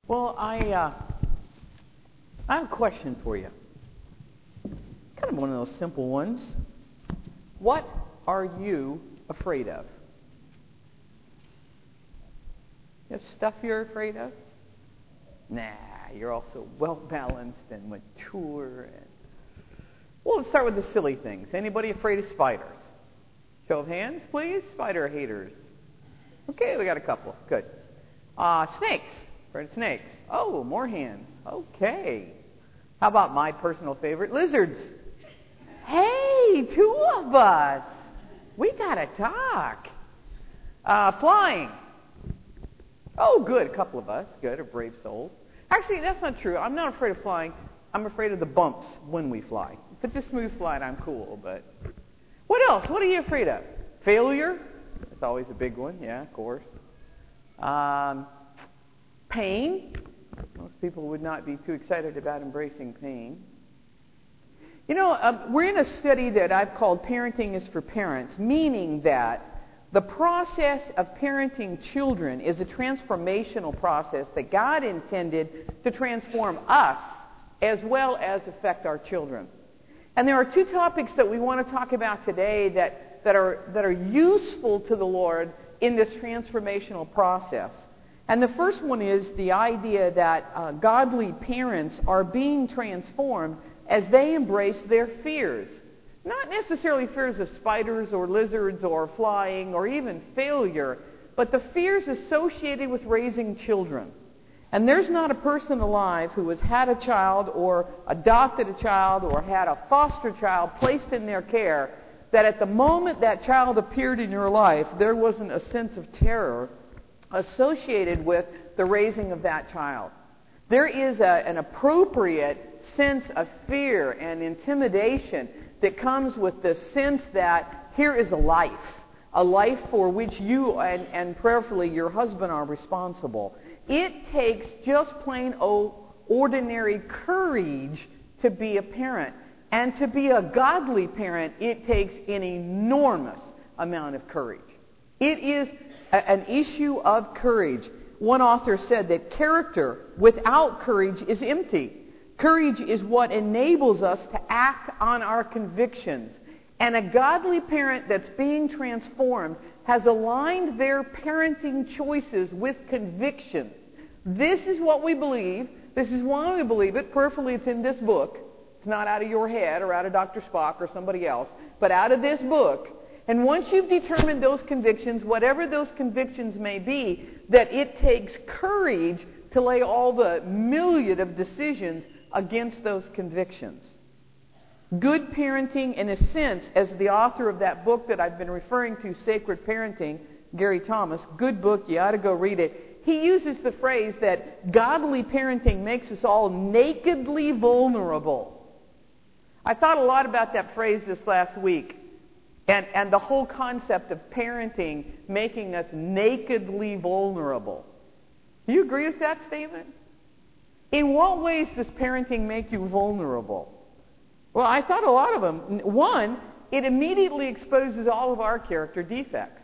Well, I have a question for you. Kind of one of those simple ones. What are you afraid of? You have stuff you're afraid of? Nah, you're also well-balanced and mature. Well, let's start with the silly things. Anybody afraid of spiders? Show of hands, please. Spider haters. Okay, we got a couple. Good. Snakes. Afraid of snakes. Oh, more hands. Okay. How about my personal favorite, lizards? Hey, two of us. We gotta talk. Flying. Oh, good. A couple of us. Good. A brave soul. Actually, that's not true. I'm not afraid of flying. I'm afraid of the bumps when we fly. If it's a smooth flight, I'm cool. But what else? What are you afraid of? Failure. That's always a big one. Yeah, of course. Pain. Most people would not be too excited about embracing pain. You know, we're in a study that I've called Parenting is for Parents, meaning that the process of parenting children is a transformational process that God intended to transform us as well as affect our children. And there are two topics that we want to talk about today that are useful to the Lord in this transformational process. And the first one is the idea that godly parents are being transformed as they embrace their fears. Not necessarily fears of spiders or lizards or flying or even failure, but the fears associated with raising children. And there's not a person alive who has had a child or adopted a child or had a foster child placed in their care that at the moment that child appeared in your life, there wasn't a sense of terror associated with the raising of that child. There is an appropriate sense of fear and intimidation that comes with the sense that here is a life for which you and prayerfully your husband are responsible. It takes just plain old ordinary courage to be a parent. And to be a godly parent, it takes an enormous amount of courage. It is an issue of courage. One author said that character without courage is empty. Courage is what enables us to act on our convictions. And a godly parent that's being transformed has aligned their parenting choices with conviction. This is what we believe. This is why we believe it. Prayerfully, it's in this book. It's not out of your head or out of Dr. Spock or somebody else, but out of this book. And once you've determined those convictions, whatever those convictions may be, that it takes courage to lay all the myriad of decisions against those convictions. Good parenting, in a sense, as the author of that book that I've been referring to, Sacred Parenting, Gary Thomas, good book, you ought to go read it. He uses the phrase that godly parenting makes us all nakedly vulnerable. I thought a lot about that phrase this last week. And the whole concept of parenting making us nakedly vulnerable. Do you agree with that statement? In what ways does parenting make you vulnerable? Well, I thought a lot of them. One, it immediately exposes all of our character defects.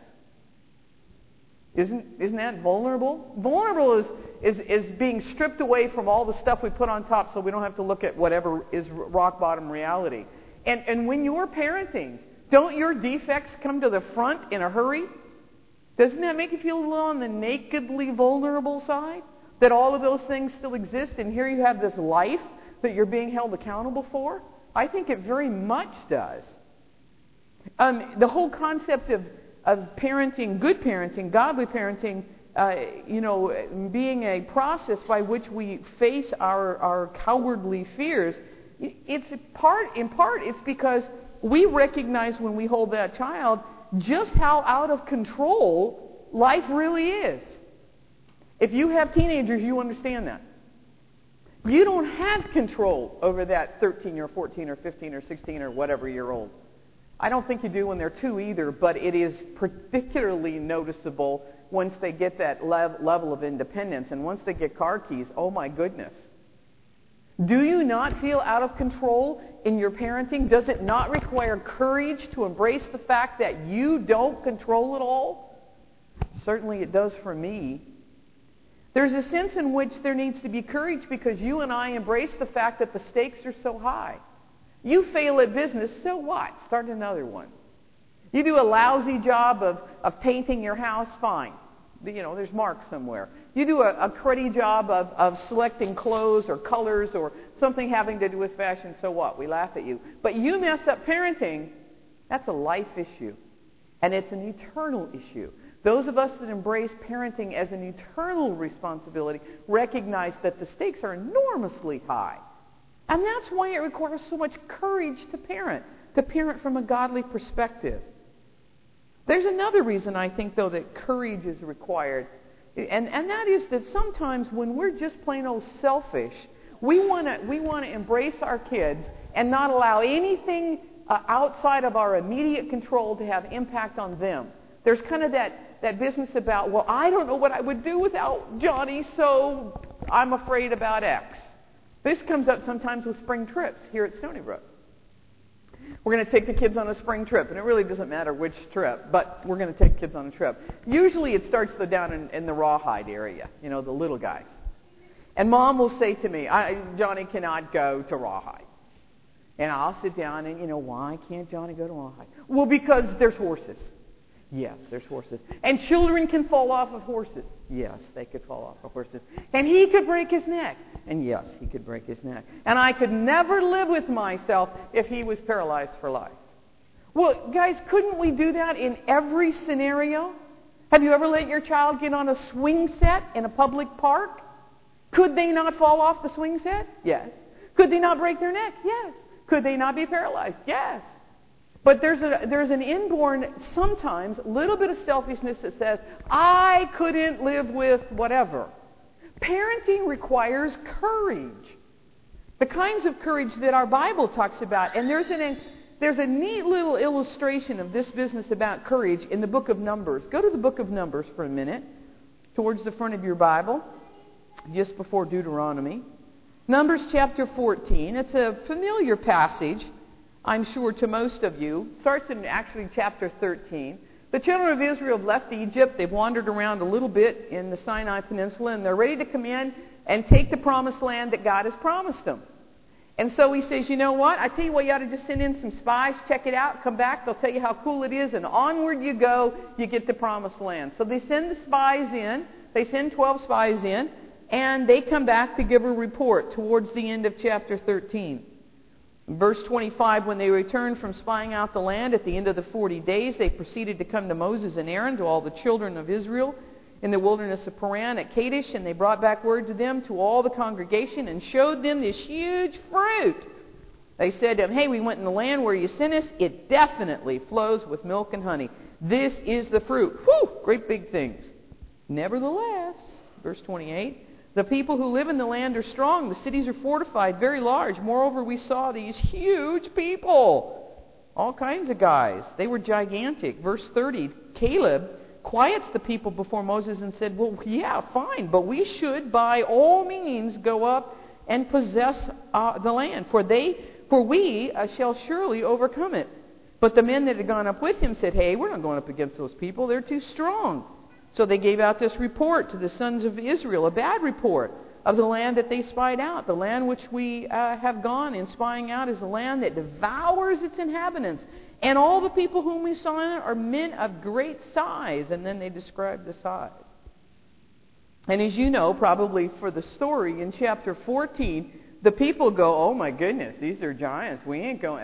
Isn't that vulnerable? Vulnerable is being stripped away from all the stuff we put on top so we don't have to look at whatever is rock bottom reality. And when you're parenting, don't your defects come to the front in a hurry? Doesn't that make you feel a little on the nakedly vulnerable side? That all of those things still exist, and here you have this life that you're being held accountable for? I think it very much does. The whole concept of parenting, good parenting, godly parenting, being a process by which we face our cowardly fears, in part, it's because we recognize when we hold that child just how out of control life really is. If you have teenagers, you understand that. You don't have control over that 13 or 14 or 15 or 16 or whatever year old. I don't think you do when they're 2 either, but it is particularly noticeable once they get that level of independence. And once they get car keys, oh my goodness. Do you not feel out of control in your parenting? Does it not require courage to embrace the fact that you don't control it all? Certainly it does for me. There's a sense in which there needs to be courage because you and I embrace the fact that the stakes are so high. You fail at business, so what? Start another one. You do a lousy job of painting your house, fine. There's marks somewhere. You do a cruddy job of selecting clothes or colors or something having to do with fashion, so what? We laugh at you. But you mess up parenting, that's a life issue. And it's an eternal issue. Those of us that embrace parenting as an eternal responsibility recognize that the stakes are enormously high. And that's why it requires so much courage to parent from a godly perspective. There's another reason I think, though, that courage is required. And that is that sometimes when we're just plain old selfish, we want to embrace our kids and not allow anything outside of our immediate control to have impact on them. There's kind of that business about, well, I don't know what I would do without Johnny, so I'm afraid about X. This comes up sometimes with spring trips here at Stony Brook. We're going to take the kids on a spring trip, and it really doesn't matter which trip, but we're going to take kids on a trip. Usually it starts down in the Rawhide area, the little guys. And Mom will say to me, Johnny cannot go to Rawhide. And I'll sit down and, why can't Johnny go to Rawhide? Well, because there's horses. Yes, there's horses. And children can fall off of horses. Yes, they could fall off of horses. And he could break his neck. And yes, he could break his neck. And I could never live with myself if he was paralyzed for life. Well, guys, couldn't we do that in every scenario? Have you ever let your child get on a swing set in a public park? Could they not fall off the swing set? Yes. Could they not break their neck? Yes. Could they not be paralyzed? Yes. But there's an inborn, sometimes, little bit of selfishness that says, I couldn't live with whatever. Parenting requires courage. The kinds of courage that our Bible talks about. And there's a neat little illustration of this business about courage in the book of Numbers. Go to the book of Numbers for a minute, towards the front of your Bible, just before Deuteronomy. Numbers chapter 14. It's a familiar passage, I'm sure, to most of you. It starts in actually chapter 13. The children of Israel have left Egypt. They've wandered around a little bit in the Sinai Peninsula, and they're ready to come in and take the promised land that God has promised them. And so he says, you know what? I tell you what, you ought to just send in some spies, check it out, come back, they'll tell you how cool it is, and onward you go, you get the promised land. So they send the spies in. They send 12 spies in, and they come back to give a report towards the end of chapter 13. Verse 25, when they returned from spying out the land at the end of the 40 days, they proceeded to come to Moses and Aaron, to all the children of Israel, in the wilderness of Paran at Kadesh, and they brought back word to them, to all the congregation, and showed them this huge fruit. They said to them, hey, we went in the land where you sent us. It definitely flows with milk and honey. This is the fruit. Whew, great big things. Nevertheless, verse 28, the people who live in the land are strong. The cities are fortified, very large. Moreover, we saw these huge people. All kinds of guys. They were gigantic. Verse 30, Caleb quiets the people before Moses and said, well, yeah, fine, but we should by all means go up and possess the land, for we shall surely overcome it. But the men that had gone up with him said, hey, we're not going up against those people. They're too strong. So they gave out this report to the sons of Israel, a bad report of the land that they spied out. The land which we have gone in spying out is a land that devours its inhabitants. And all the people whom we saw in it are men of great size. And then they described the size. And as you know, probably for the story in chapter 14, the people go, oh my goodness, these are giants. We ain't going,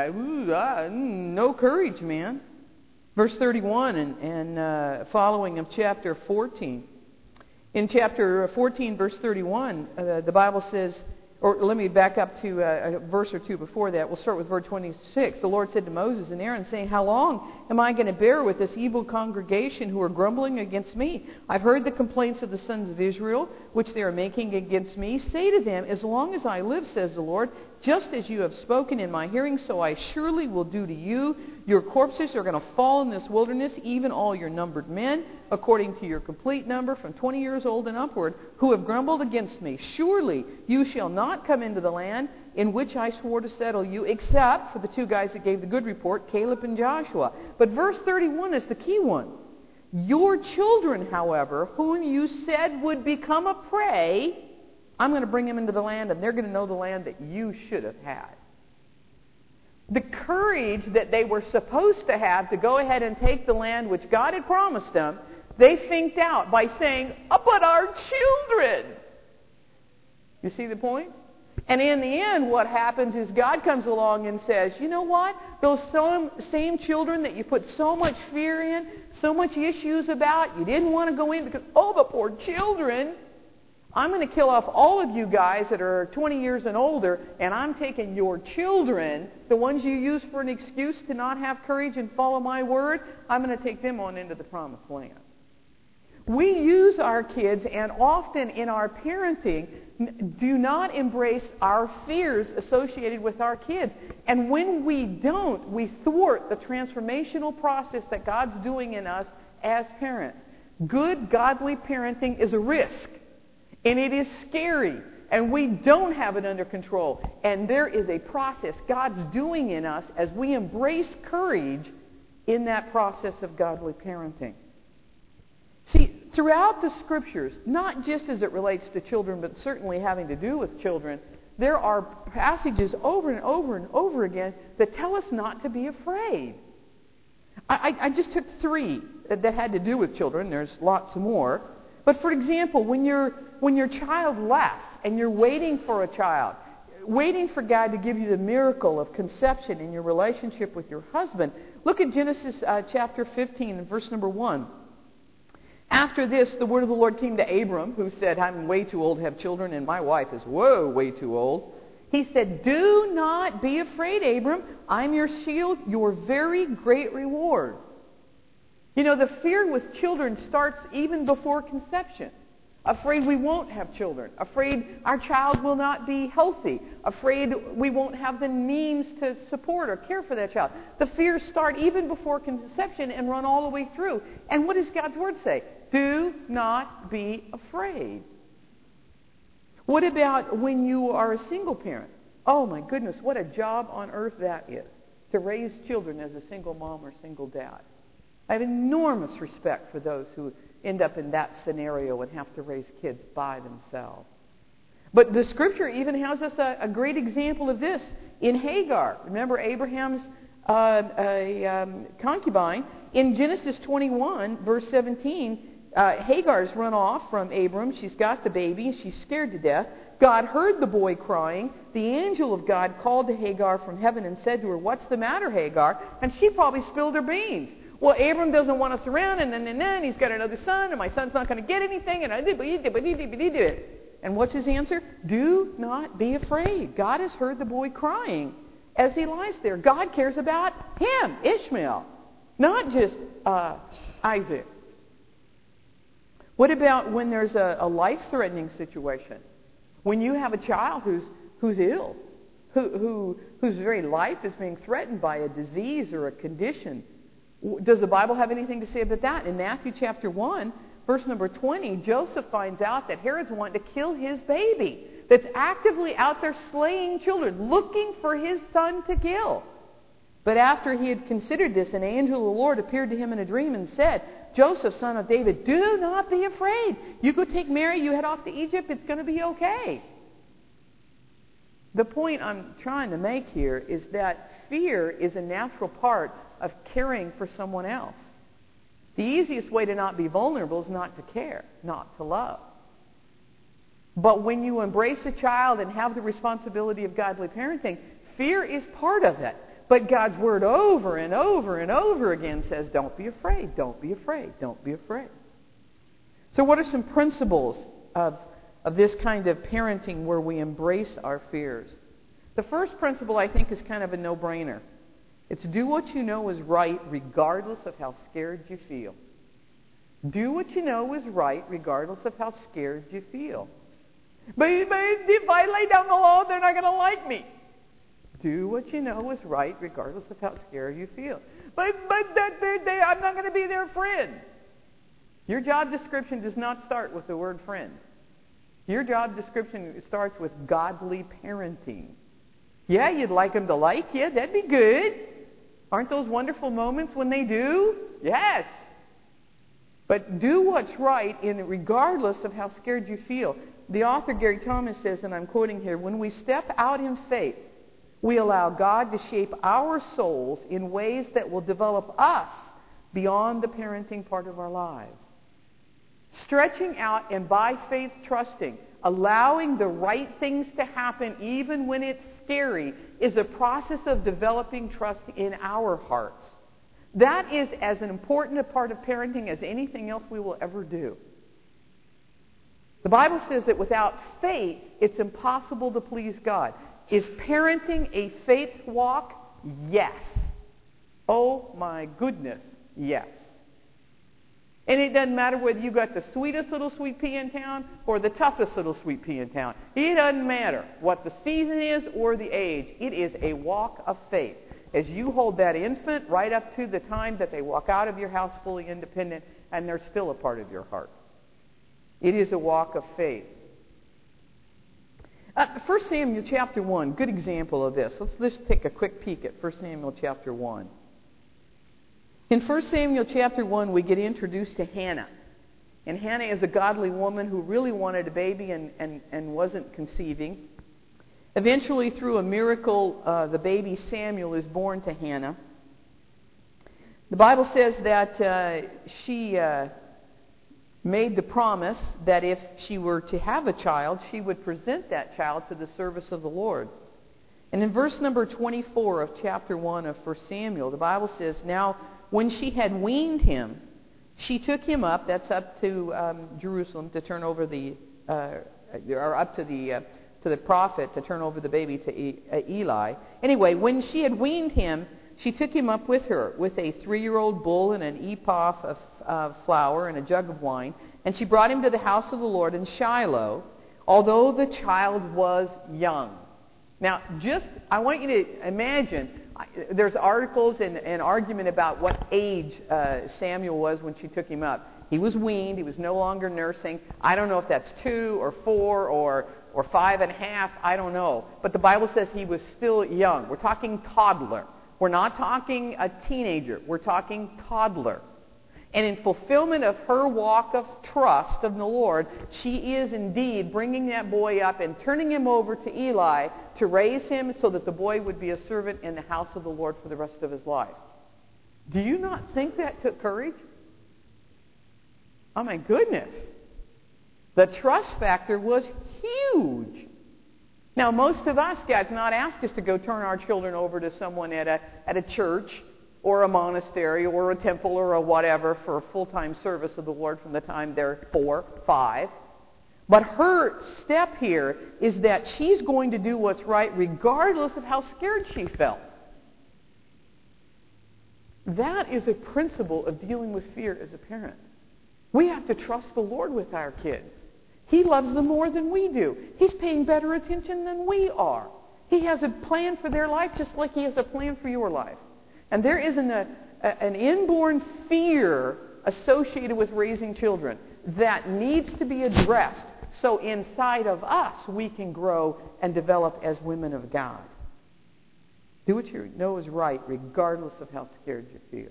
no courage, man. Verse 31 and following of chapter 14. In chapter 14, verse 31, the Bible says, or let me back up to a verse or two before that. We'll start with verse 26. The Lord said to Moses and Aaron, saying, how long am I going to bear with this evil congregation who are grumbling against me? I've heard the complaints of the sons of Israel, which they are making against me. Say to them, as long as I live, says the Lord, just as you have spoken in my hearing, so I surely will do to you. Your corpses are going to fall in this wilderness, even all your numbered men, according to your complete number, from 20 years old and upward, who have grumbled against me. Surely you shall not come into the land in which I swore to settle you, except for the two guys that gave the good report, Caleb and Joshua. But verse 31 is the key one. Your children, however, whom you said would become a prey, I'm going to bring them into the land, and they're going to know the land that you should have had. The courage that they were supposed to have to go ahead and take the land which God had promised them, they finked out by saying, but our children. You see the point? And in the end, what happens is God comes along and says, you know what? Those same children that you put so much fear in, so much issues about, you didn't want to go in because, the poor children. I'm going to kill off all of you guys that are 20 years and older, and I'm taking your children, the ones you use for an excuse to not have courage and follow my word, I'm going to take them on into the promised land. We use our kids, and often in our parenting, do not embrace our fears associated with our kids. And when we don't, we thwart the transformational process that God's doing in us as parents. Good, godly parenting is a risk. And it is scary, and we don't have it under control. And there is a process God's doing in us as we embrace courage in that process of godly parenting. See, throughout the Scriptures, not just as it relates to children, but certainly having to do with children, there are passages over and over and over again that tell us not to be afraid. I just took 3 that had to do with children. There's lots more. But for example, when your child laughs and you're waiting for a child, waiting for God to give you the miracle of conception in your relationship with your husband, look at Genesis chapter 15 and verse number 1. After this, the word of the Lord came to Abram, who said, I'm way too old to have children, and my wife is way too old. He said, do not be afraid, Abram. I'm your shield, your very great reward. You know, the fear with children starts even before conception. Afraid we won't have children. Afraid our child will not be healthy. Afraid we won't have the means to support or care for that child. The fears start even before conception and run all the way through. And what does God's Word say? Do not be afraid. What about when you are a single parent? Oh my goodness, what a job on earth that is, to raise children as a single mom or single dad. I have enormous respect for those who end up in that scenario and have to raise kids by themselves. But the Scripture even has us a great example of this in Hagar. Remember Abraham's concubine? In Genesis 21, verse 17, Hagar's run off from Abram. She's got the baby. She's scared to death. God heard the boy crying. The angel of God called to Hagar from heaven and said to her, what's the matter, Hagar? And she probably spilled her beans. Well, Abram doesn't want us around, and then he's got another son, and my son's not going to get anything, and I did, but he did it. And what's his answer? Do not be afraid. God has heard the boy crying as he lies there. God cares about him, Ishmael, not just Isaac. What about when there's a life-threatening situation? When you have a child who's ill, whose very life is being threatened by a disease or a condition? Does the Bible have anything to say about that? In Matthew chapter 1, verse number 20, Joseph finds out that Herod's wanting to kill his baby, that's actively out there slaying children, looking for his son to kill. But after he had considered this, an angel of the Lord appeared to him in a dream and said, Joseph, son of David, do not be afraid. You go take Mary, you head off to Egypt, it's going to be okay. The point I'm trying to make here is that fear is a natural part of caring for someone else. The easiest way to not be vulnerable is not to care, not to love. But when you embrace a child and have the responsibility of godly parenting, fear is part of it. But God's Word over and over and over again says, don't be afraid, don't be afraid, don't be afraid. So what are some principles of this kind of parenting where we embrace our fears? The first principle, I think, is kind of a no-brainer. It's do what you know is right regardless of how scared you feel. Do what you know is right regardless of how scared you feel. But if I lay down the law, they're not going to like me. Do what you know is right regardless of how scared you feel. But I'm not going to be their friend. Your job description does not start with the word friend. Your job description starts with godly parenting. Yeah, you'd like them to like you. That'd be good. Aren't those wonderful moments when they do? Yes. But do what's right regardless of how scared you feel. The author Gary Thomas says, and I'm quoting here, when we step out in faith, we allow God to shape our souls in ways that will develop us beyond the parenting part of our lives. Stretching out and by faith trusting, allowing the right things to happen even when it's scary, is a process of developing trust in our hearts. That is as an important a part of parenting as anything else we will ever do. The Bible says that without faith, it's impossible to please God. Is parenting a faith walk? Yes. Oh my goodness, yes. And it doesn't matter whether you got the sweetest little sweet pea in town or the toughest little sweet pea in town. It doesn't matter what the season is or the age. It is a walk of faith. As you hold that infant right up to the time that they walk out of your house fully independent and they're still a part of your heart. It is a walk of faith. 1 Samuel chapter 1, good example of this. Let's take a quick peek at 1 Samuel chapter 1. In 1 Samuel chapter 1, we get introduced to Hannah. And Hannah is a godly woman who really wanted a baby and wasn't conceiving. Eventually, through a miracle, the baby Samuel is born to Hannah. The Bible says that she made the promise that if she were to have a child, she would present that child to the service of the Lord. And in verse number 24 of chapter 1 of 1 Samuel, the Bible says, "Now when she had weaned him, she took him up," that's up to Jerusalem, to turn over or up to the prophet to turn over the baby to Eli. Anyway, when she had weaned him, she took him up with her with a 3-year-old bull and an ephah of flour and a jug of wine. And she brought him to the house of the Lord in Shiloh, although the child was young. Now, I want you to imagine, there's articles and argument about what age Samuel was when she took him up. He was weaned. He was no longer nursing. I don't know if that's 2 or 4 or 5.5. I don't know. But the Bible says he was still young. We're talking toddler. We're not talking a teenager. We're talking toddler. And in fulfillment of her walk of trust of the Lord, she is indeed bringing that boy up and turning him over to Eli to raise him so that the boy would be a servant in the house of the Lord for the rest of his life. Do you not think that took courage? Oh my goodness. The trust factor was huge. Now, most of us, God's not asked us to go turn our children over to someone at a church or a monastery or a temple or a whatever for a full-time service of the Lord from the time they're 4, 5. But her step here is that she's going to do what's right regardless of how scared she felt. That is a principle of dealing with fear as a parent. We have to trust the Lord with our kids. He loves them more than we do. He's paying better attention than we are. He has a plan for their life just like He has a plan for your life. And there isn't an inborn fear associated with raising children that needs to be addressed so inside of us we can grow and develop as women of God. Do what you know is right regardless of how scared you feel.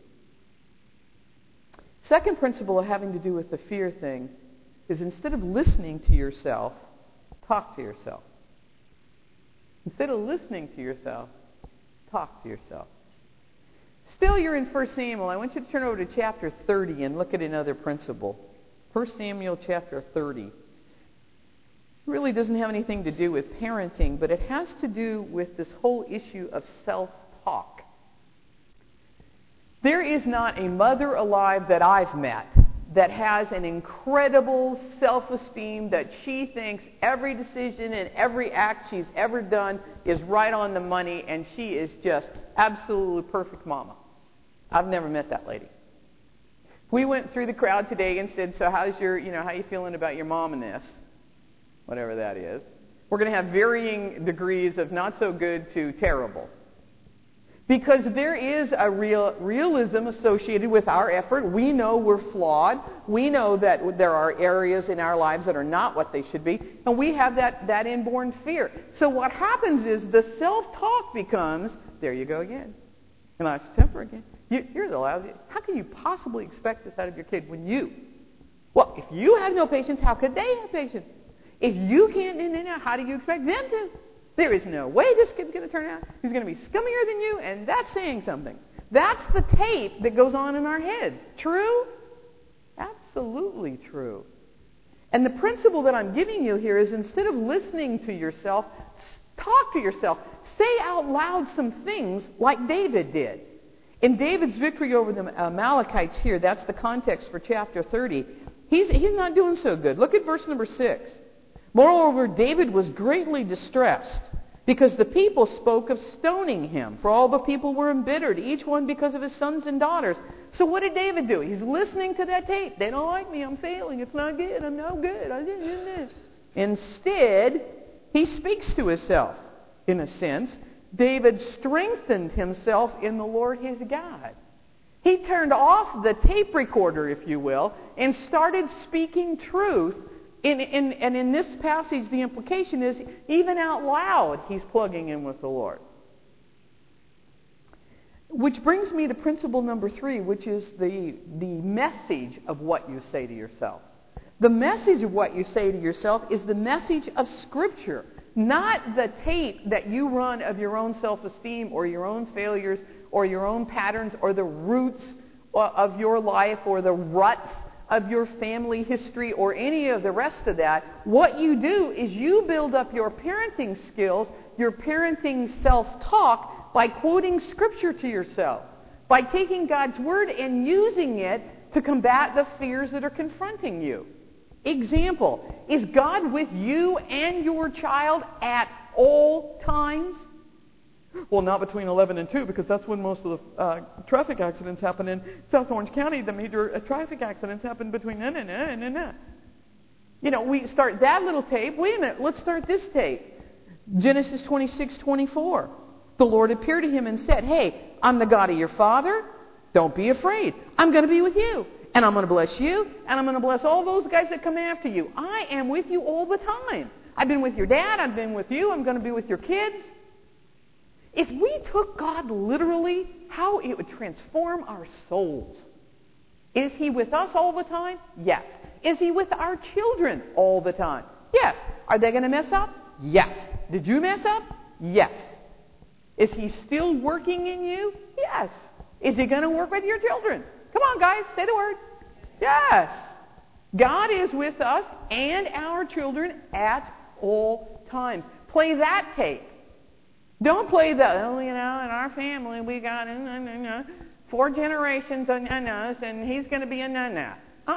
Second principle having to do with the fear thing is instead of listening to yourself, talk to yourself. Instead of listening to yourself, talk to yourself. Still, you're in 1 Samuel. I want you to turn over to chapter 30 and look at another principle. 1 Samuel chapter 30. It really doesn't have anything to do with parenting, but it has to do with this whole issue of self-talk. There is not a mother alive that I've met that has an incredible self-esteem that she thinks every decision and every act she's ever done is right on the money and she is just absolutely perfect mama. I've never met that lady. We went through the crowd today and said, so how you feeling about your mom and this? Whatever that is. We're going to have varying degrees of not so good to terrible. Because there is a realism associated with our effort. We know we're flawed. We know that there are areas in our lives that are not what they should be. And we have that inborn fear. So what happens is the self-talk becomes, there you go again. You lost your temper again. You're the lousy. How can you possibly expect this out of your kid when well, if you have no patience, how could they have patience? If you can't, how do you expect them to? There is no way this kid's going to turn out. He's going to be scummier than you, and that's saying something. That's the tape that goes on in our heads. True? Absolutely true. And the principle that I'm giving you here is instead of listening to yourself, talk to yourself. Say out loud some things like David did. In David's victory over the Amalekites here, that's the context for chapter 30, he's not doing so good. Look at verse number 6. Moreover, David was greatly distressed because the people spoke of stoning him, for all the people were embittered, each one because of his sons and daughters. So what did David do? He's listening to that tape. They don't like me. I'm failing. It's not good. I'm no good. Instead, he speaks to himself, in a sense. David strengthened himself in the Lord his God. He turned off the tape recorder, if you will, and started speaking truth. And in this passage, the implication is, even out loud, he's plugging in with the Lord. Which brings me to principle number 3, which is the message of what you say to yourself. The message of what you say to yourself is the message of Scripture, not the tape that you run of your own self-esteem or your own failures or your own patterns or the roots of your life or the ruts of your family history or any of the rest of that. What you do is you build up your parenting skills, your parenting self-talk by quoting Scripture to yourself, by taking God's Word and using it to combat the fears that are confronting you. Example, is God with you and your child at all times? Well, not between 11 and 2, because that's when most of the traffic accidents happen in South Orange County. The major traffic accidents happen between we start that little tape. Wait a minute, let's start this tape. Genesis 26:24. The Lord appeared to him and said, hey, I'm the God of your father. Don't be afraid. I'm going to be with you. And I'm going to bless you. And I'm going to bless all those guys that come after you. I am with you all the time. I've been with your dad. I've been with you. I'm going to be with your kids. If we took God literally, how it would transform our souls. Is he with us all the time? Yes. Is he with our children all the time? Yes. Are they going to mess up? Yes. Did you mess up? Yes. Is he still working in you? Yes. Is he going to work with your children? Come on, guys, say the word. Yes. God is with us and our children at all times. Play that tape. Don't play the, in our family we got 4 generations of nanas and he's going to be a nana.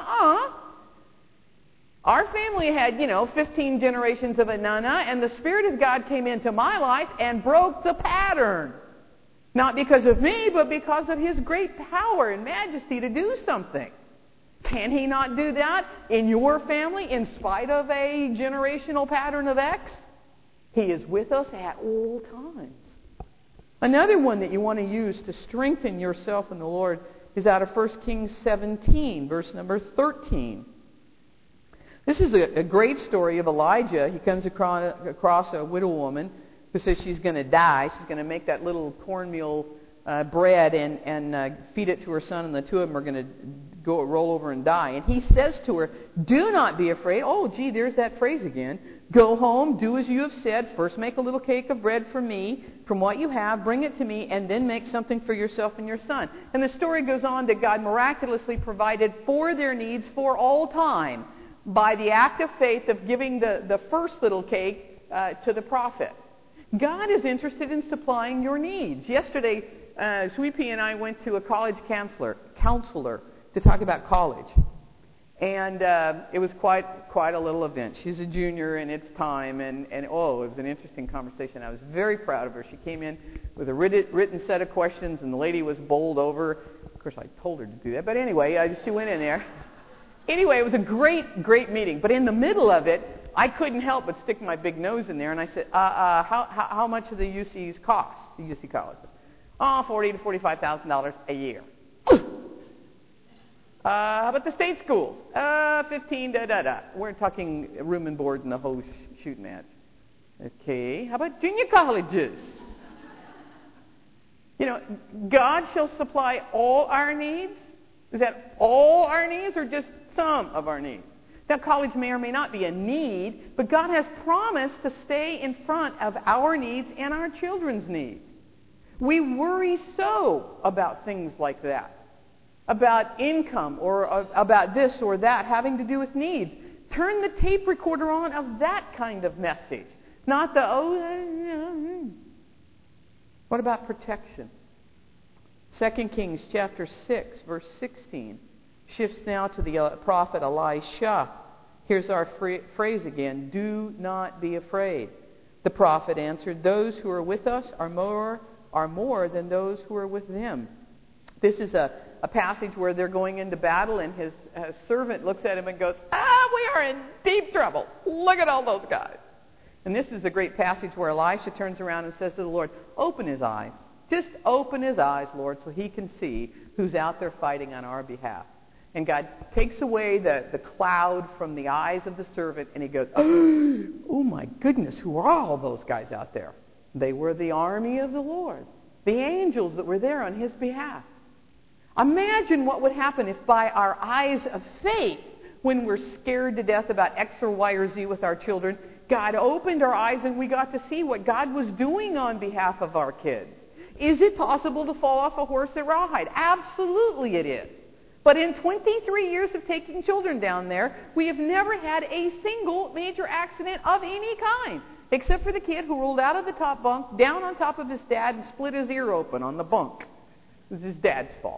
Our family had, 15 generations of a nana, and the Spirit of God came into my life and broke the pattern. Not because of me, but because of his great power and majesty to do something. Can he not do that in your family in spite of a generational pattern of X? He is with us at all times. Another one that you want to use to strengthen yourself in the Lord is out of 1 Kings 17, verse number 13. This is a great story of Elijah. He comes across a widow woman who says she's going to die. She's going to make that little cornmeal bread and feed it to her son, and the two of them are going to go roll over and die. And he says to her, do not be afraid. Oh, gee, there's that phrase again. Go home, do as you have said. First make a little cake of bread for me, from what you have, bring it to me, and then make something for yourself and your son. And the story goes on that God miraculously provided for their needs for all time by the act of faith of giving the first little cake to the prophet. God is interested in supplying your needs. Yesterday, Sweet Pea and I went to a college counselor to talk about college. And it was quite a little event. She's a junior and it's time. And it was an interesting conversation. I was very proud of her. She came in with a written set of questions, and the lady was bowled over. Of course, I told her to do that. But anyway, she went in there. Anyway, it was a great meeting. But in the middle of it, I couldn't help but stick my big nose in there, and I said, how much do the UCs cost, the UC colleges? $40,000 to $45,000 a year. How about the state schools? 15, da-da-da. We're talking room and board and the whole shooting match. Okay, how about junior colleges? You know, God shall supply all our needs. Is that all our needs or just some of our needs? Now, college may or may not be a need, but God has promised to stay in front of our needs and our children's needs. We worry so about things like that, about income or about this or that having to do with needs. Turn the tape recorder on of that kind of message, not the, What about protection? 2 Kings chapter 6, verse 16, shifts now to the prophet Elisha. Here's our phrase again, do not be afraid. The prophet answered, those who are with us are more than those who are with them. This is a passage where they're going into battle, and his servant looks at him and goes, we are in deep trouble. Look at all those guys. And this is the great passage where Elisha turns around and says to the Lord, open his eyes. Just open his eyes, Lord, so he can see who's out there fighting on our behalf. And God takes away the cloud from the eyes of the servant, and he goes, oh my goodness, who are all those guys out there? They were the army of the Lord, the angels that were there on his behalf. Imagine what would happen if by our eyes of faith, when we're scared to death about X or Y or Z with our children, God opened our eyes and we got to see what God was doing on behalf of our kids. Is it possible to fall off a horse at Rawhide? Absolutely it is. But in 23 years of taking children down there, we have never had a single major accident of any kind, except for the kid who rolled out of the top bunk, down on top of his dad, and split his ear open on the bunk. It was his dad's fault.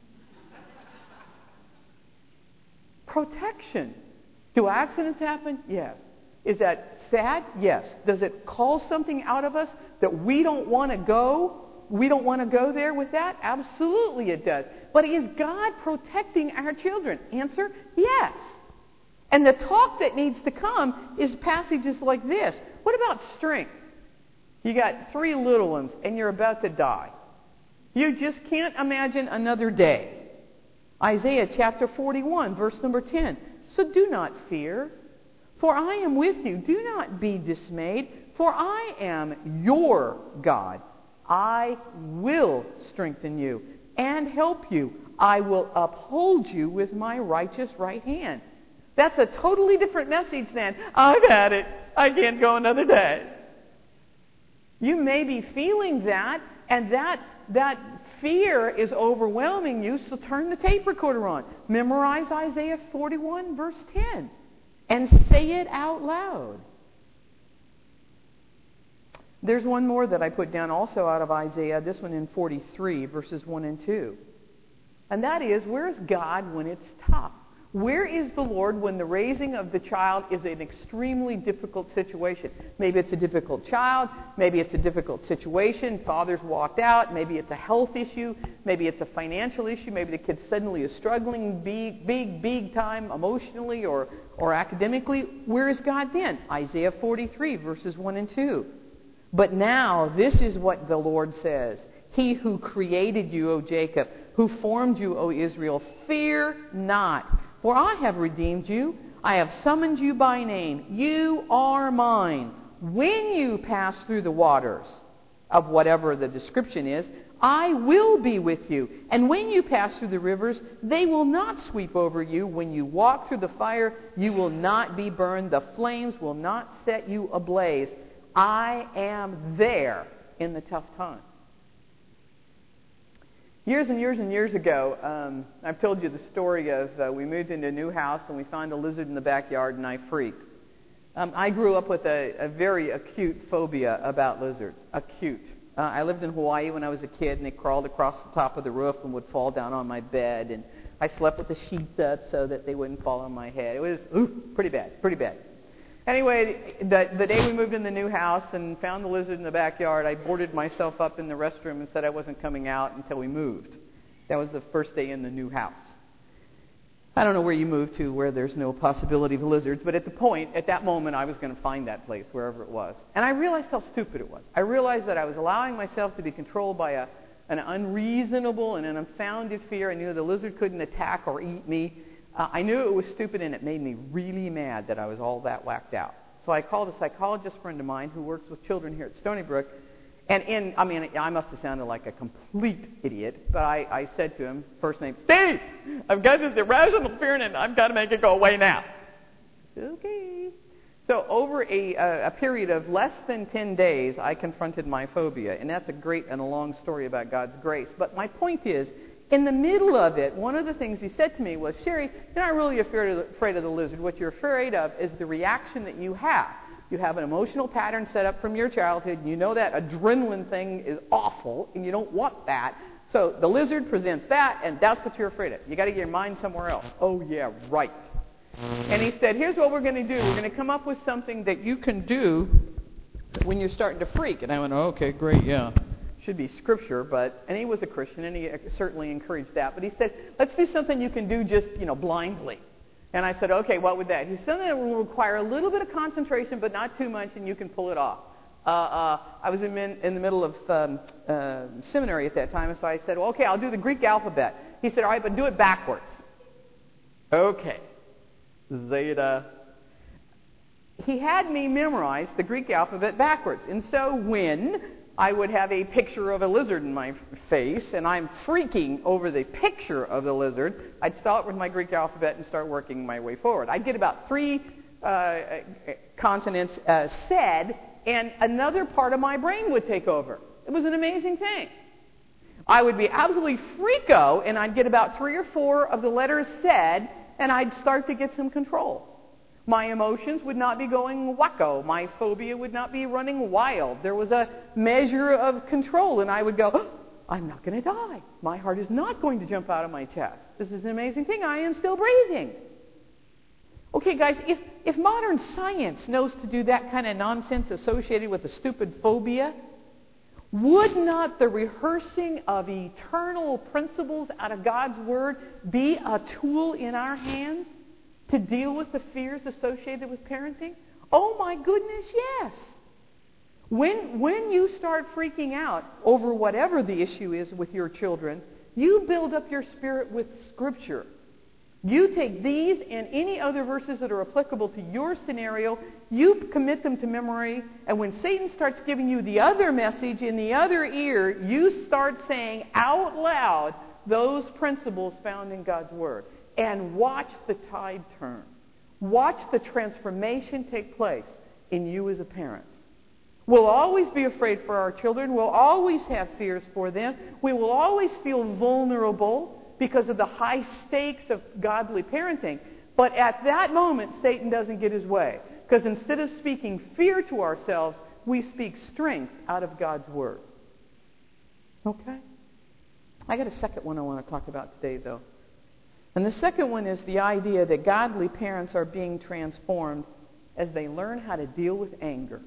Protection. Do accidents happen? Yes. Is that sad? Yes. Does it call something out of us that we don't want to go? We don't want to go there with that? Absolutely it does. But is God protecting our children? Answer, yes. And the talk that needs to come is passages like this. What about strength? You got 3 little ones and you're about to die. You just can't imagine another day. Isaiah chapter 41, verse number 10. So do not fear, for I am with you. Do not be dismayed, for I am your God. I will strengthen you and help you. I will uphold you with my righteous right hand. That's a totally different message than, I've had it. I can't go another day. You may be feeling that, and that fear is overwhelming you, so turn the tape recorder on. Memorize Isaiah 41, verse 10, and say it out loud. There's one more that I put down also out of Isaiah, this one in 43, verses 1 and 2. And that is, where is God when it's tough? Where is the Lord when the raising of the child is an extremely difficult situation? Maybe it's a difficult child. Maybe it's a difficult situation. Father's walked out. Maybe it's a health issue. Maybe it's a financial issue. Maybe the kid suddenly is struggling big time emotionally or academically. Where is God then? Isaiah 43, verses 1 and 2. But now, this is what the Lord says. He who created you, O Jacob, who formed you, O Israel, fear not. For I have redeemed you. I have summoned you by name. You are mine. When you pass through the waters, of whatever the description is, I will be with you. And when you pass through the rivers, they will not sweep over you. When you walk through the fire, you will not be burned. The flames will not set you ablaze. I am there in the tough time. Years and years and years ago, I've told you the story of we moved into a new house and we found a lizard in the backyard and I freaked. I grew up with a very acute phobia about lizards. Acute. I lived in Hawaii when I was a kid and they crawled across the top of the roof and would fall down on my bed, and I slept with the sheets up so that they wouldn't fall on my head. It was pretty bad. Anyway, the day we moved in the new house and found the lizard in the backyard, I boarded myself up in the restroom and said I wasn't coming out until we moved. That was the first day in the new house. I don't know where you move to where there's no possibility of lizards, but at that moment, I was going to find that place, wherever it was. And I realized how stupid it was. I realized that I was allowing myself to be controlled by an unreasonable and an unfounded fear. I knew the lizard couldn't attack or eat me. I knew it was stupid, and it made me really mad that I was all that whacked out. So I called a psychologist friend of mine who works with children here at Stony Brook, And I must have sounded like a complete idiot, but I said to him, first name, Steve, I've got this irrational fear and I've got to make it go away now. Okay. So over a period of less than 10 days, I confronted my phobia. And that's a great and a long story about God's grace. But my point is, in the middle of it, one of the things he said to me was, Sherry, you're not really afraid of the lizard. What you're afraid of is the reaction that you have. You have an emotional pattern set up from your childhood. You know that adrenaline thing is awful, and you don't want that. So the lizard presents that, and that's what you're afraid of. You got to get your mind somewhere else. Oh, yeah, right. And he said, here's what we're going to do. We're going to come up with something that you can do when you're starting to freak. And I went, oh, okay, great, yeah. Should be scripture, and he was a Christian, and he certainly encouraged that. But he said, let's do something you can do just, blindly. And I said, okay, what would that? He said, something that will require a little bit of concentration, but not too much, and you can pull it off. I was in the middle of seminary at that time, and so I said, well, okay, I'll do the Greek alphabet. He said, all right, but do it backwards. Okay. Zeta. He had me memorize the Greek alphabet backwards. And so when I would have a picture of a lizard in my face, and I'm freaking over the picture of the lizard, I'd start with my Greek alphabet and start working my way forward. I'd get about 3 consonants said, and another part of my brain would take over. It was an amazing thing. I would be absolutely freako, and I'd get about 3 or 4 of the letters said, and I'd start to get some control. My emotions would not be going wacko. My phobia would not be running wild. There was a measure of control, and I would go, oh, I'm not going to die. My heart is not going to jump out of my chest. This is an amazing thing. I am still breathing. Okay, guys, if modern science knows to do that kind of nonsense associated with a stupid phobia, would not the rehearsing of eternal principles out of God's Word be a tool in our hands to deal with the fears associated with parenting? Oh my goodness, yes. When you start freaking out over whatever the issue is with your children, you build up your spirit with Scripture. You take these and any other verses that are applicable to your scenario, you commit them to memory, and when Satan starts giving you the other message in the other ear, you start saying out loud those principles found in God's Word. And watch the tide turn. Watch the transformation take place in you as a parent. We'll always be afraid for our children. We'll always have fears for them. We will always feel vulnerable because of the high stakes of godly parenting. But at that moment, Satan doesn't get his way. Because instead of speaking fear to ourselves, we speak strength out of God's Word. Okay? I got a second one I want to talk about today, though. And the second one is the idea that godly parents are being transformed as they learn how to deal with anger.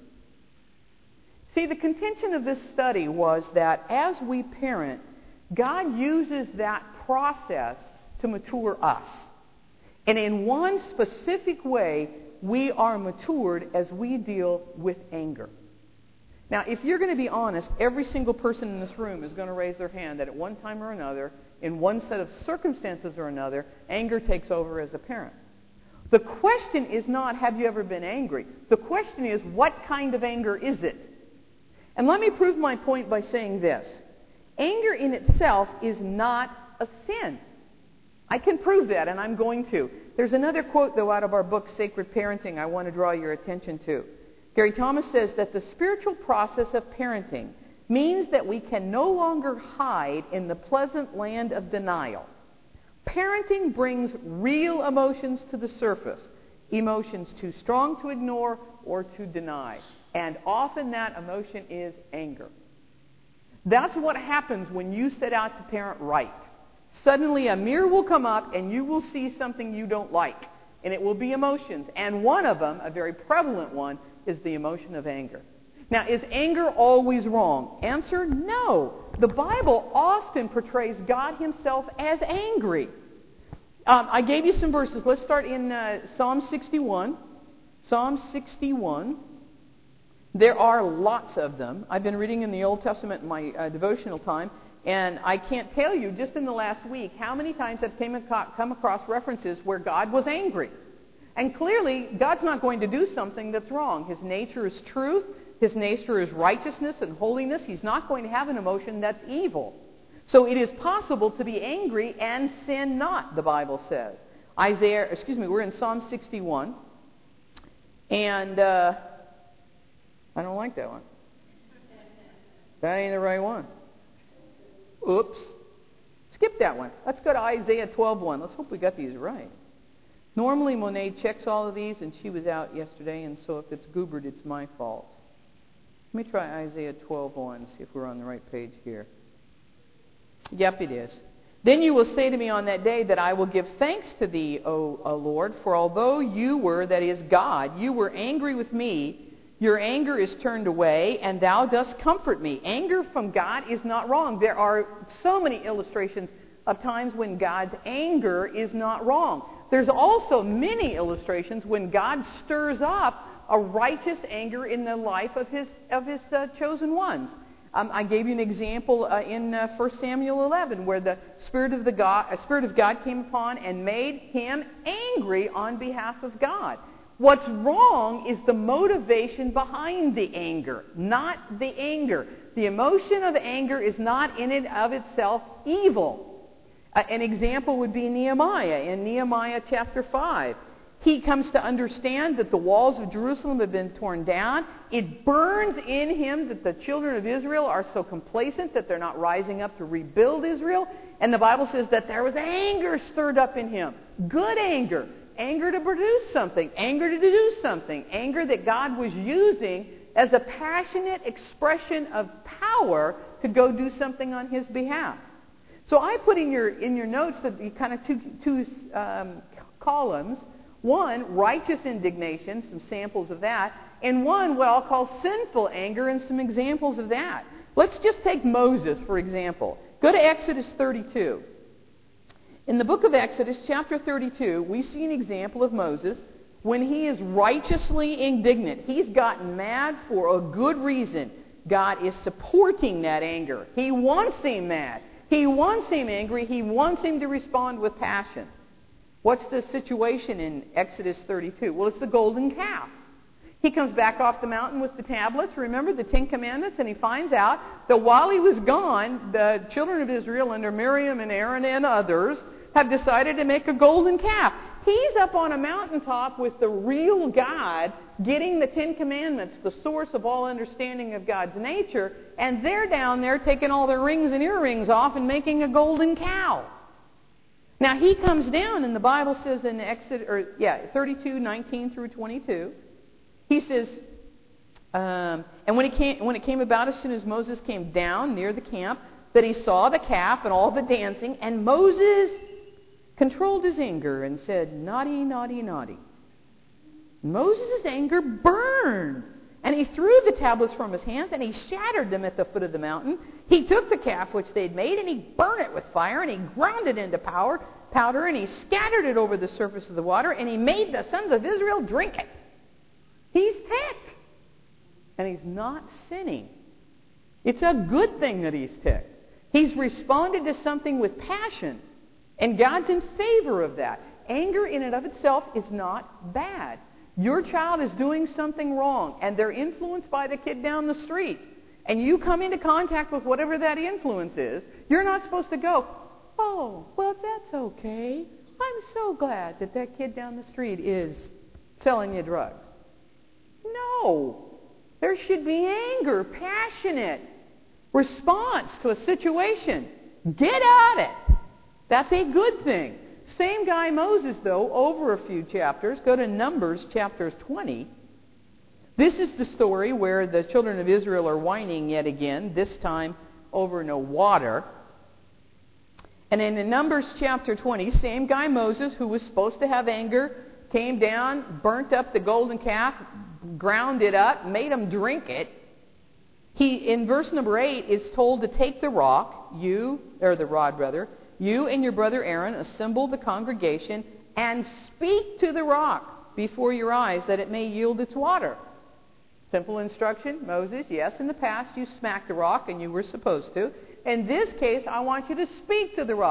See, the contention of this study was that as we parent, God uses that process to mature us. And in one specific way, we are matured as we deal with anger. Now, if you're going to be honest, every single person in this room is going to raise their hand that at one time or another, in one set of circumstances or another, anger takes over as a parent. The question is not, have you ever been angry? The question is, what kind of anger is it? And let me prove my point by saying this. Anger in itself is not a sin. I can prove that, and I'm going to. There's another quote, though, out of our book, Sacred Parenting, I want to draw your attention to. Gary Thomas says that the spiritual process of parenting means that we can no longer hide in the pleasant land of denial. Parenting brings real emotions to the surface, emotions too strong to ignore or to deny. And often that emotion is anger. That's what happens when you set out to parent right. Suddenly a mirror will come up and you will see something you don't like. And it will be emotions. And one of them, a very prevalent one, is the emotion of anger. Now, is anger always wrong? Answer, no. The Bible often portrays God Himself as angry. I gave you some verses. Let's start in Psalm 61. Psalm 61. There are lots of them. I've been reading in the Old Testament in my devotional time, and I can't tell you just in the last week how many times I've come across references where God was angry. And clearly, God's not going to do something that's wrong. His nature is truth. His nature is righteousness and holiness. He's not going to have an emotion that's evil. So it is possible to be angry and sin not, the Bible says. We're in Psalm 61. And I don't like that one. That ain't the right one. Oops. Skip that one. Let's go to Isaiah 12:1. Let's hope we got these right. Normally, Monet checks all of these, and she was out yesterday, and so if it's goobered, it's my fault. Let me try Isaiah 12:1, see if we're on the right page here. Yep, it is. Then you will say to me on that day that I will give thanks to thee, O Lord, for although you were, that is God, you were angry with me, your anger is turned away, and thou dost comfort me. Anger from God is not wrong. There are so many illustrations of times when God's anger is not wrong. There's also many illustrations when God stirs up a righteous anger in the life of his chosen ones. I gave you an example in 1 Samuel 11 where the Spirit of God came upon and made him angry on behalf of God. What's wrong is the motivation behind the anger, not the anger. The emotion of anger is not in and of itself evil. An example would be Nehemiah in Nehemiah chapter 5. He comes to understand that the walls of Jerusalem have been torn down. It burns in him that the children of Israel are so complacent that they're not rising up to rebuild Israel. And the Bible says that there was anger stirred up in him. Good anger. Anger to produce something. Anger to do something. Anger that God was using as a passionate expression of power to go do something on his behalf. So I put in your notes that kind of two columns. One, righteous indignation, some samples of that. And one, what I'll call sinful anger, and some examples of that. Let's just take Moses, for example. Go to Exodus 32. In the book of Exodus, chapter 32, we see an example of Moses when he is righteously indignant. He's gotten mad for a good reason. God is supporting that anger. He wants him mad. He wants him angry. He wants him to respond with passion. What's the situation in Exodus 32? Well, it's the golden calf. He comes back off the mountain with the tablets, remember the Ten Commandments, and he finds out that while he was gone, the children of Israel under Miriam and Aaron and others have decided to make a golden calf. He's up on a mountaintop with the real God getting the Ten Commandments, the source of all understanding of God's nature, and they're down there taking all their rings and earrings off and making a golden cow. Now he comes down, and the Bible says in Exodus, 32:19 through 22, he says, and when it came about as soon as Moses came down near the camp, that he saw the calf and all the dancing, and Moses controlled his anger and said, naughty, naughty, naughty. Moses' anger burned, and he threw the tablets from his hands, and he shattered them at the foot of the mountain. He took the calf which they'd made, and he burned it with fire, and he ground it into powder, and he scattered it over the surface of the water, and he made the sons of Israel drink it. He's ticked, and he's not sinning. It's a good thing that he's ticked. He's responded to something with passion, and God's in favor of that. Anger in and of itself is not bad. Your child is doing something wrong, and they're influenced by the kid down the street, and you come into contact with whatever that influence is, you're not supposed to go, oh, well, that's okay. I'm so glad that that kid down the street is selling you drugs. No. There should be anger, passionate response to a situation. Get at it. That's a good thing. Same guy Moses, though, over a few chapters. Go to Numbers chapter 20. This is the story where the children of Israel are whining yet again, this time over no water. And in Numbers chapter 20, same guy Moses, who was supposed to have anger, came down, burnt up the golden calf, ground it up, made them drink it. He, in verse number 8, is told to take the rod, you and your brother Aaron assemble the congregation and speak to the rock before your eyes that it may yield its water. Simple instruction, Moses, yes, in the past you smacked the rock and you were supposed to. In this case, I want you to speak to the rock.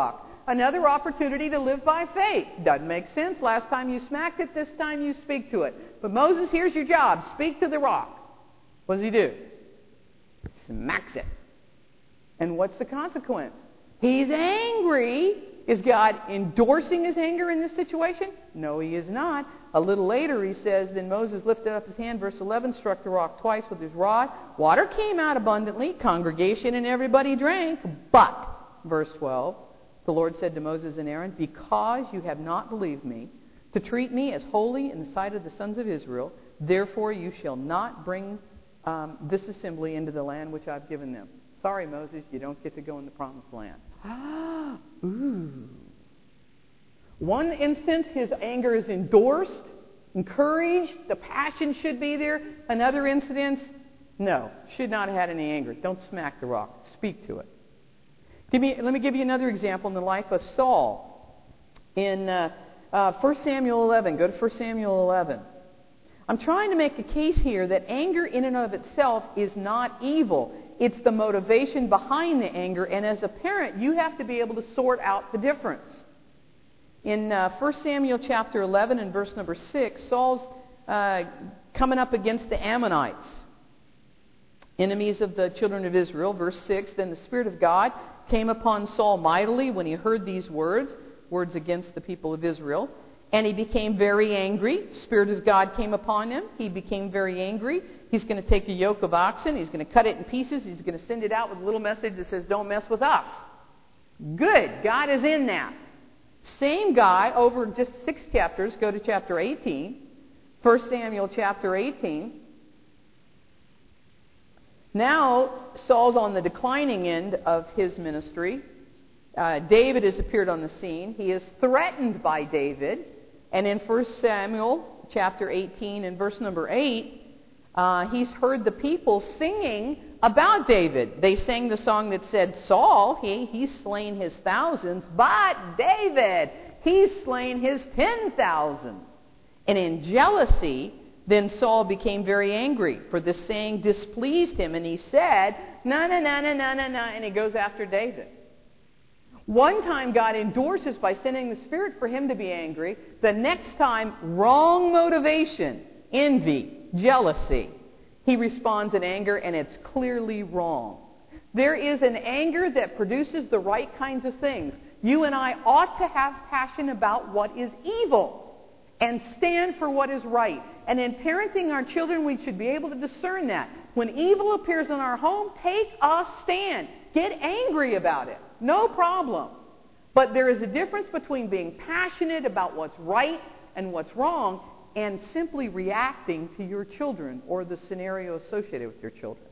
Another opportunity to live by faith. Doesn't make sense. Last time you smacked it, this time you speak to it. But Moses, here's your job. Speak to the rock. What does he do? Smacks it. And what's the consequence? He's angry. Is God endorsing his anger in this situation? No, he is not. A little later he says, then Moses lifted up his hand, verse 11, struck the rock twice with his rod. Water came out abundantly, congregation and everybody drank. But, verse 12, the Lord said to Moses and Aaron, because you have not believed me, to treat me as holy in the sight of the sons of Israel, therefore you shall not bring this assembly into the land which I've given them. Sorry, Moses, you don't get to go in the promised land. Ooh. One instance, his anger is endorsed, encouraged, the passion should be there. Another instance, no, should not have had any anger. Don't smack the rock. Speak to it. Let me give you another example in the life of Saul. In 1 Samuel 11, go to 1 Samuel 11. I'm trying to make a case here that anger in and of itself is not evil. It's the motivation behind the anger, and as a parent, you have to be able to sort out the difference. In 1 Samuel chapter 11 and verse number 6, Saul's coming up against the Ammonites, enemies of the children of Israel. Verse 6, then the Spirit of God came upon Saul mightily when he heard these words against the people of Israel. And he became very angry. Spirit of God came upon him. He became very angry. He's going to take a yoke of oxen. He's going to cut it in pieces. He's going to send it out with a little message that says, don't mess with us. Good. God is in that. Same guy over just 6 chapters. Go to chapter 18. 1 Samuel chapter 18. Now Saul's on the declining end of his ministry. David has appeared on the scene. He is threatened by David. And in 1 Samuel chapter 18 and verse number 8, he's heard the people singing about David. They sang the song that said, Saul, he's slain his thousands, but David, he's slain his 10,000s. And in jealousy, then Saul became very angry, for this saying displeased him. And he said, no, and he goes after David. One time God endorses by sending the Spirit for him to be angry. The next time, wrong motivation, envy, jealousy. He responds in anger, and it's clearly wrong. There is an anger that produces the right kinds of things. You and I ought to have passion about what is evil and stand for what is right. And in parenting our children, we should be able to discern that. When evil appears in our home, take a stand. Get angry about it. No problem. But there is a difference between being passionate about what's right and what's wrong and simply reacting to your children or the scenario associated with your children.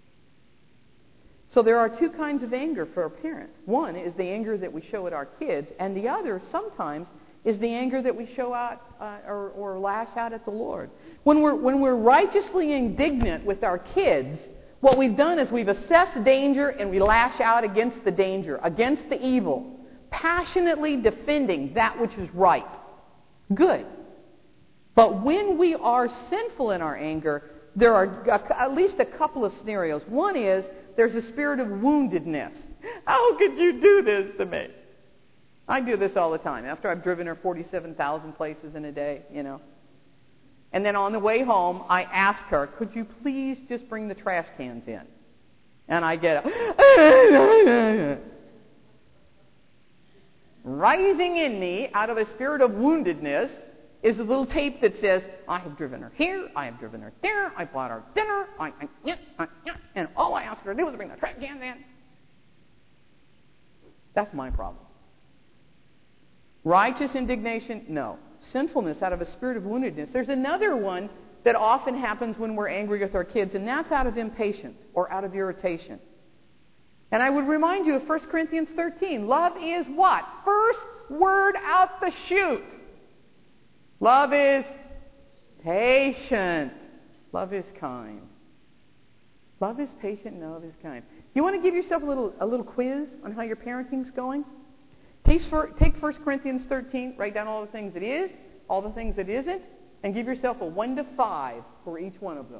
So there are 2 kinds of anger for a parent. One is the anger that we show at our kids, and the other sometimes is the anger that we show out or lash out at the Lord. When we're righteously indignant with our kids, what we've done is we've assessed danger and we lash out against the danger, against the evil, passionately defending that which is right. Good. But when we are sinful in our anger, there are at least a couple of scenarios. One is there's a spirit of woundedness. How could you do this to me? I do this all the time. After I've driven her 47,000 places in a day, And then on the way home, I ask her, could you please just bring the trash cans in? And I get rising in me out of a spirit of woundedness is a little tape that says, I have driven her here, I have driven her there, I bought her dinner, and all I asked her to do was bring the trash cans in. That's my problem. Righteous indignation? No. Sinfulness out of a spirit of woundedness. There's another one that often happens when we're angry with our kids, and that's out of impatience or out of irritation. And I would remind you of 1 Corinthians 13. Love is what? First word out the chute. Love is patient. Love is kind. Love is patient and love is kind. You want to give yourself a little quiz on how your parenting's going? Take 1 Corinthians 13, write down all the things it is, all the things it isn't, and give yourself a 1 to 5 for each one of them.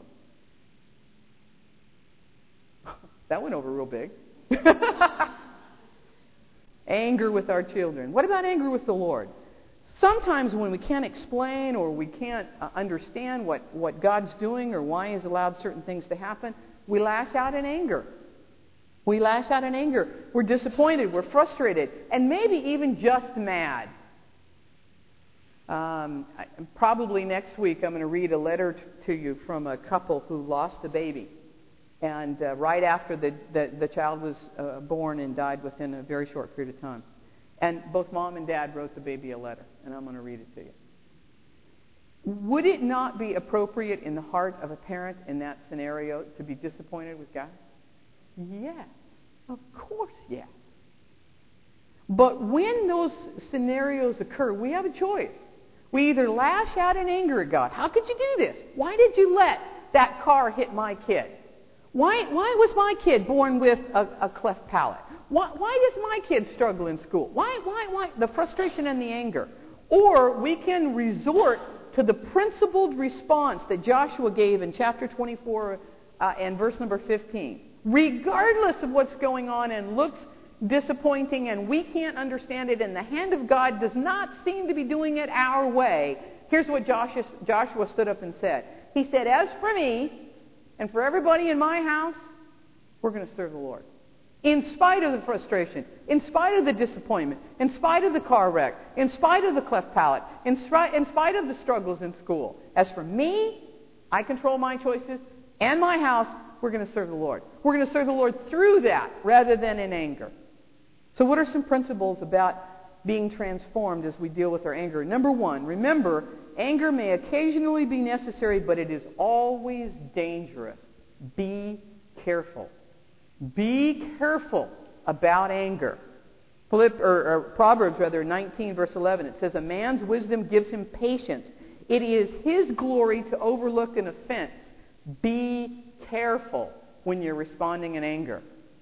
That went over real big. Anger with our children. What about anger with the Lord? Sometimes when we can't explain or we can't understand what God's doing or why He's allowed certain things to happen, we lash out in anger. We lash out in anger. We're disappointed. We're frustrated. And maybe even just mad. Probably next week I'm going to read a letter to you from a couple who lost a baby. And right after the child was born and died within a very short period of time. And both mom and dad wrote the baby a letter. And I'm going to read it to you. Would it not be appropriate in the heart of a parent in that scenario to be disappointed with God? Yes. Of course, yes. But when those scenarios occur, we have a choice. We either lash out in anger at God. How could you do this? Why did you let that car hit my kid? Why was my kid born with a cleft palate? Why does my kid struggle in school? Why? The frustration and the anger. Or we can resort to the principled response that Joshua gave in chapter 24 and verse number 15. Regardless of what's going on and looks disappointing and we can't understand it and the hand of God does not seem to be doing it our way, here's what Joshua stood up and said. He said, as for me and for everybody in my house, we're going to serve the Lord. In spite of the frustration, in spite of the disappointment, in spite of the car wreck, in spite of the cleft palate, in spite of the struggles in school. As for me, I control my choices, and my house, we're going to serve the Lord. We're going to serve the Lord through that rather than in anger. So what are some principles about being transformed as we deal with our anger? Number one, remember, anger may occasionally be necessary, but it is always dangerous. Be careful. Be careful about anger. Proverbs 19, verse 11, it says, a man's wisdom gives him patience. It is his glory to overlook an offense. Be careful when you're responding in anger.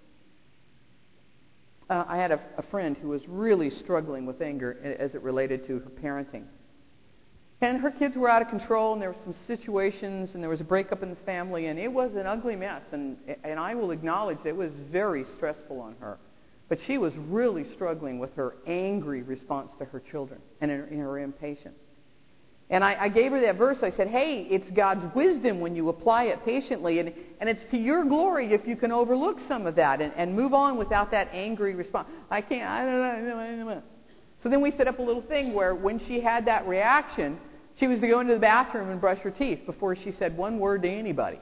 I had a friend who was really struggling with anger as it related to her parenting. And her kids were out of control, and there were some situations, and there was a breakup in the family, and it was an ugly mess. And I will acknowledge that it was very stressful on her. But she was really struggling with her angry response to her children and in her impatience. And I gave her that verse. I said, hey, it's God's wisdom when you apply it patiently, and it's to your glory if you can overlook some of that and move on without that angry response. I don't know. So then we set up a little thing where when she had that reaction, she was to go into the bathroom and brush her teeth before she said one word to anybody.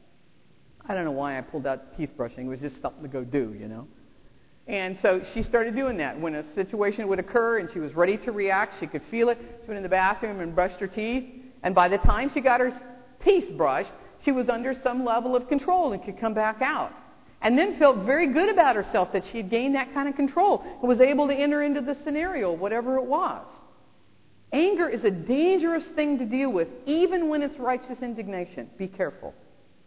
I don't know why I pulled out teeth brushing. It was just something to go do, you know. And so she started doing that. When a situation would occur and she was ready to react, she could feel it. She went in the bathroom and brushed her teeth. And by the time she got her teeth brushed, she was under some level of control and could come back out. And then felt very good about herself that she had gained that kind of control and was able to enter into the scenario, whatever it was. Anger is a dangerous thing to deal with, even when it's righteous indignation. Be careful.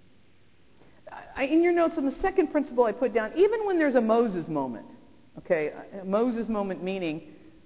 In your notes, on the second principle I put down, even when there's a Moses moment, okay, a Moses moment meaning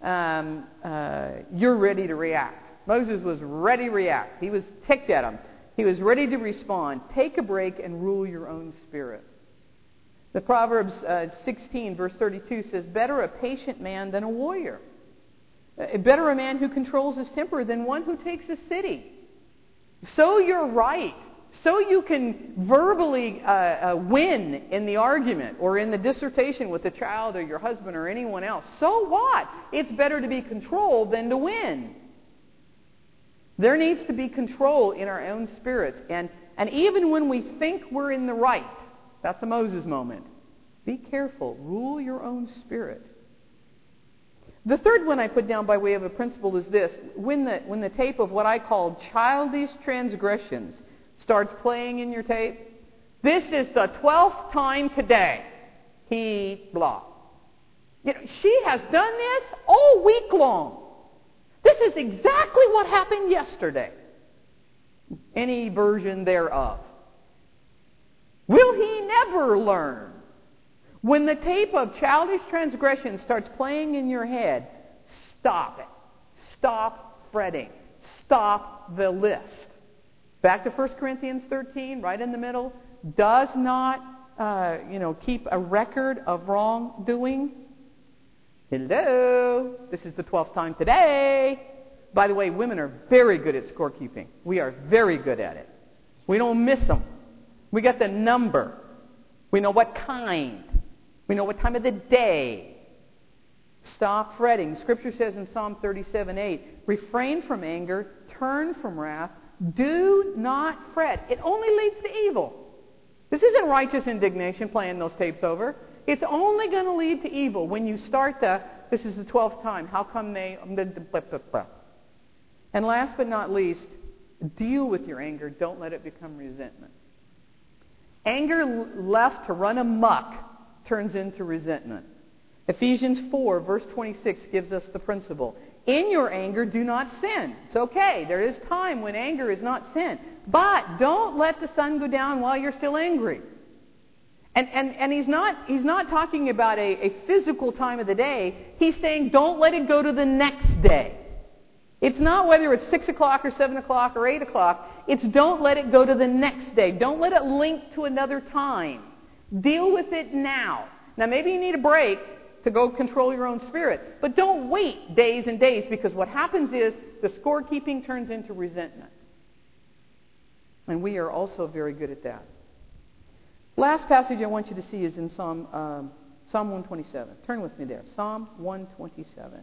you're ready to react. Moses was ready to react. He was ticked at him. He was ready to respond. Take a break and rule your own spirit. The Proverbs 16, verse 32 says, better a patient man than a warrior. Better a man who controls his temper than one who takes a city. So you're right. So you can verbally win in the argument or in the dissertation with the child or your husband or anyone else. So what? It's better to be controlled than to win. There needs to be control in our own spirits. And even when we think we're in the right, that's a Moses moment. Be careful. Rule your own spirit. The third one I put down by way of a principle is this. When the tape of what I call childish transgressions starts playing in your tape, this is the 12th time today. He blah. You know, she has done this all week long. This is exactly what happened yesterday. Any version thereof. Will he never learn? When the tape of childish transgression starts playing in your head, stop it. Stop fretting. Stop the list. Back to 1 Corinthians 13, right in the middle. Does not, keep a record of wrongdoing. Hello. This is the 12th time today. By the way, women are very good at scorekeeping. We are very good at it. We don't miss them. We got the number. We know what kind. We know what time of the day. Stop fretting. Scripture says in Psalm 37:8, refrain from anger, turn from wrath, do not fret. It only leads to evil. This isn't righteous indignation playing those tapes over. It's only going to lead to evil when you start this is the 12th time. How come they... And last but not least, deal with your anger. Don't let it become resentment. Anger left to run amok turns into resentment. Ephesians 4, verse 26 gives us the principle. In your anger, do not sin. It's okay. There is time when anger is not sin. But don't let the sun go down while you're still angry. And he's not talking about a physical time of the day. He's saying don't let it go to the next day. It's not whether it's 6 o'clock or 7 o'clock or 8 o'clock. It's don't let it go to the next day. Don't let it link to another time. Deal with it now. Now, maybe you need a break to go control your own spirit. But don't wait days and days, because what happens is the scorekeeping turns into resentment. And we are also very good at that. Last passage I want you to see is in Psalm 127. Turn with me there. Psalm 127.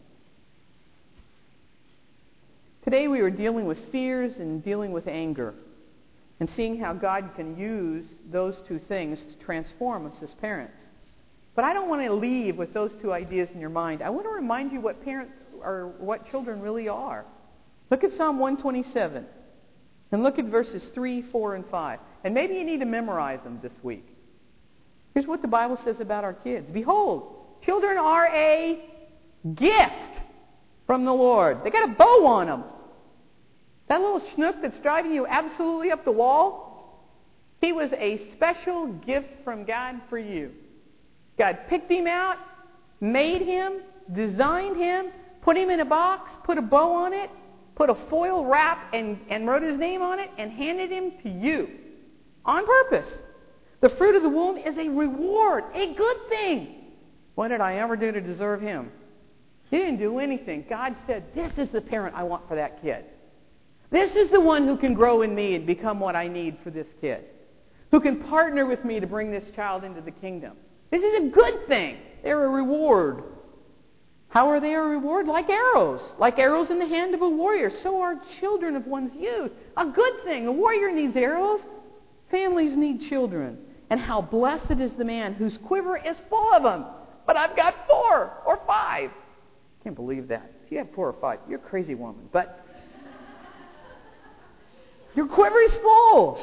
Today we are dealing with fears and dealing with anger and seeing how God can use those two things to transform us as parents. But I don't want to leave with those two ideas in your mind. I want to remind you what parents or what children really are. Look at Psalm 127 and look at verses 3, 4, and 5. And maybe you need to memorize them this week. Here's what the Bible says about our kids. Behold, children are a gift from the Lord. They got a bow on them. That little schnook that's driving you absolutely up the wall, he was a special gift from God for you. God picked him out, made him, designed him, put him in a box, put a bow on it, put a foil wrap and wrote his name on it and handed him to you on purpose. The fruit of the womb is a reward, a good thing. What did I ever do to deserve him? He didn't do anything. God said, this is the parent I want for that kid. This is the one who can grow in me and become what I need for this kid. Who can partner with me to bring this child into the kingdom. This is a good thing. They're a reward. How are they a reward? Like arrows. Like arrows in the hand of a warrior. So are children of one's youth. A good thing. A warrior needs arrows. Families need children. And how blessed is the man whose quiver is full of them. But I've got 4 or 5. I can't believe that. If you have 4 or 5, you're a crazy woman. But your quiver is full.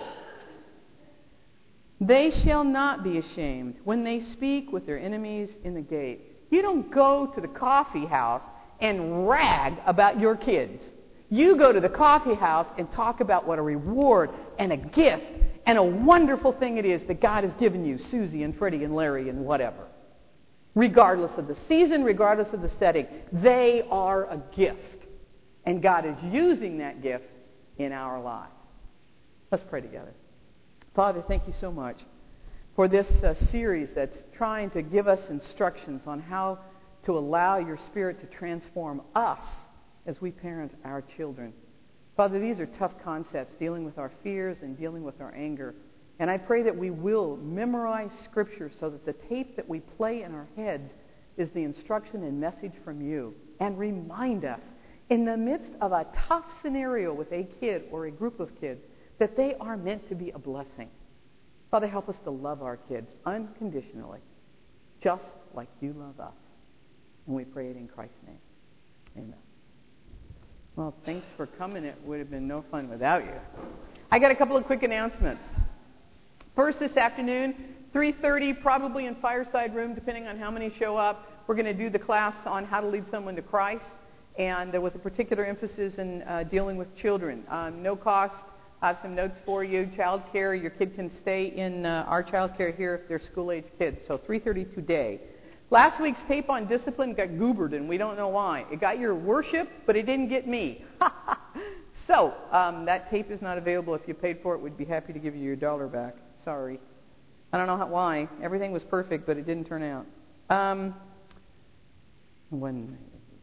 They shall not be ashamed when they speak with their enemies in the gate. You don't go to the coffee house and rag about your kids. You go to the coffee house and talk about what a reward and a gift and a wonderful thing it is that God has given you, Susie and Freddie and Larry and whatever. Regardless of the season, regardless of the setting, they are a gift. And God is using that gift in our lives. Let's pray together. Father, thank you so much for this series that's trying to give us instructions on how to allow your Spirit to transform us as we parent our children. Father, these are tough concepts, dealing with our fears and dealing with our anger. And I pray that we will memorize Scripture so that the tape that we play in our heads is the instruction and message from you. And remind us, in the midst of a tough scenario with a kid or a group of kids, that they are meant to be a blessing. Father, help us to love our kids unconditionally, just like you love us. And we pray it in Christ's name. Amen. Well, thanks for coming. It would have been no fun without you. I got a couple of quick announcements. First, this afternoon, 3:30, probably in Fireside Room, depending on how many show up, we're going to do the class on how to lead someone to Christ, and with a particular emphasis in dealing with children. No cost. I have some notes for you. Child care, your kid can stay in our child care here if they're school-age kids. So 3:30 today. Last week's tape on discipline got goobered, and we don't know why. It got your worship, but it didn't get me. So that tape is not available. If you paid for it, we'd be happy to give you your $1 back. Sorry. I don't know why. Everything was perfect, but it didn't turn out. One.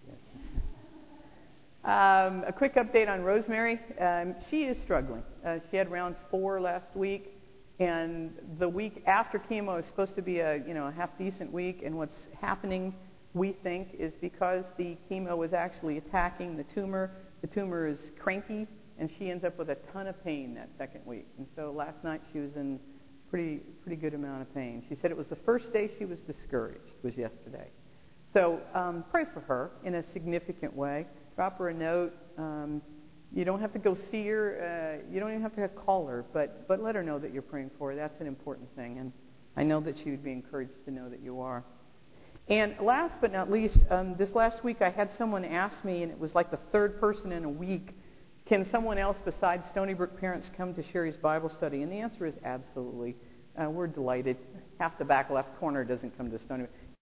A quick update on Rosemary. She is struggling. She had round 4 last week, and the week after chemo is supposed to be a half decent week. And what's happening, we think, is because the chemo was actually attacking the tumor. The tumor is cranky, and she ends up with a ton of pain that second week. And so last night she was in pretty good amount of pain. She said it was the first day she was discouraged, was yesterday. So pray for her in a significant way. Drop her a note. You don't have to go see her. You don't even have to call her, but let her know that you're praying for her. That's an important thing, and I know that she would be encouraged to know that you are. And last but not least, this last week I had someone ask me, and it was like the third person in a week, can someone else besides Stony Brook parents come to Sherry's Bible study? And the answer is absolutely. We're delighted. Half the back left corner doesn't come to Stony Brook.